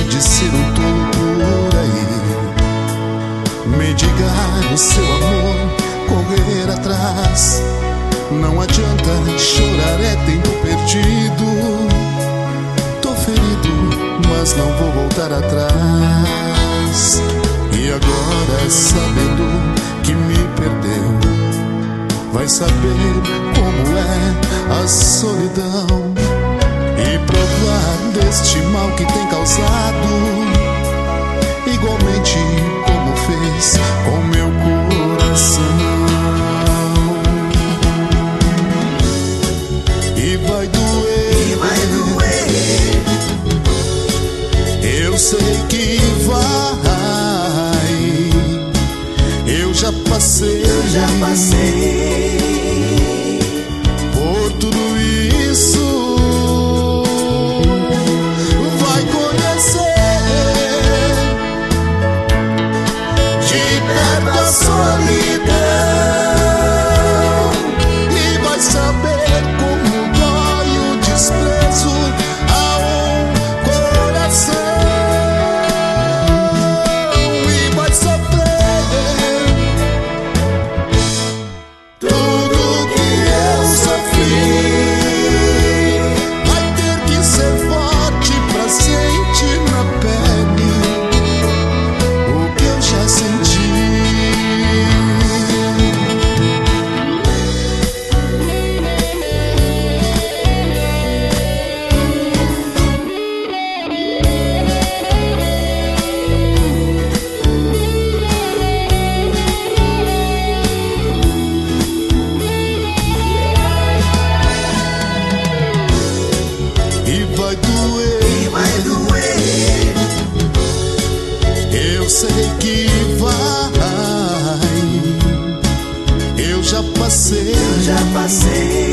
de ser um tolo por aí, mendigar o seu amor, correr atrás. Não adianta chorar, é tempo perdido. Tô ferido, mas não vou voltar atrás. E agora, sabendo que me perdeu, vai saber como é a solidão e provar deste mal que tem causado, igualmente como fez com meu coração. E vai doer, eu sei que vai. Eu já passei por tudo isso. Vai conhecer de perto a solidão e vai saber como dói o desprezo a um coração. E vai saber tudo que eu sofri. Vai ter que ser forte pra sentir na pele o que eu já senti. E vai doer, eu sei que vai. Eu já passei